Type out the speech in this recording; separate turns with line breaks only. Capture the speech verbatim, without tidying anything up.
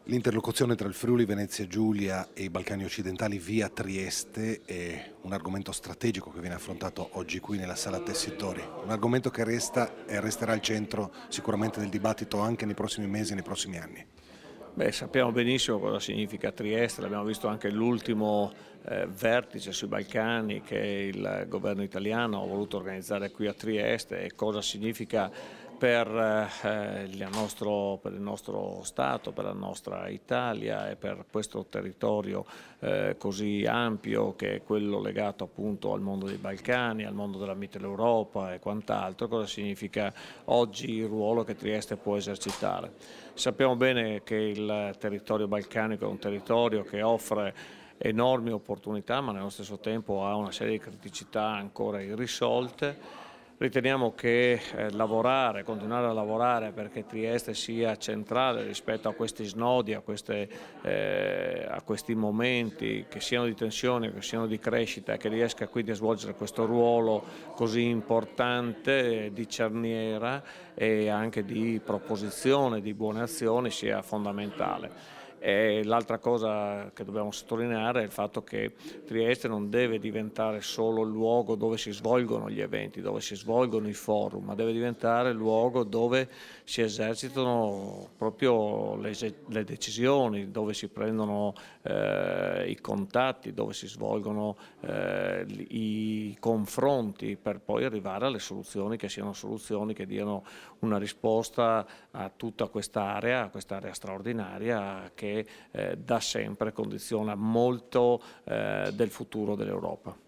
L'interlocuzione tra il Friuli Venezia Giulia e i Balcani occidentali via Trieste è un argomento strategico che viene affrontato oggi qui nella Sala Tessitori, un argomento che resta e resterà al centro sicuramente del dibattito anche nei prossimi mesi e nei prossimi anni.
Beh, sappiamo benissimo cosa significa Trieste, l'abbiamo visto anche l'ultimo eh, vertice sui Balcani che il governo italiano ha voluto organizzare qui a Trieste e cosa significa per, eh, il nostro, per il nostro Stato, per la nostra Italia e per questo territorio eh, così ampio che è quello legato appunto al mondo dei Balcani, al mondo della Mitteleuropa e quant'altro, cosa significa oggi il ruolo che Trieste può esercitare. Sappiamo bene che il territorio balcanico è un territorio che offre enormi opportunità, ma nello stesso tempo ha una serie di criticità ancora irrisolte. Riteniamo che eh, lavorare, continuare a lavorare perché Trieste sia centrale rispetto a questi snodi, a, queste, eh, a questi momenti, che siano di tensione, che siano di crescita e che riesca quindi a svolgere questo ruolo così importante di cerniera e anche di proposizione di buone azioni sia fondamentale. L'altra cosa che dobbiamo sottolineare è il fatto che Trieste non deve diventare solo il luogo dove si svolgono gli eventi, dove si svolgono i forum, ma deve diventare il luogo dove si esercitano proprio le, le decisioni, dove si prendono eh, i contatti, dove si svolgono eh, i confronti per poi arrivare alle soluzioni che siano soluzioni che diano una risposta a tutta quest'area, a quest'area straordinaria che che eh, da sempre condiziona molto eh, del futuro dell'Europa.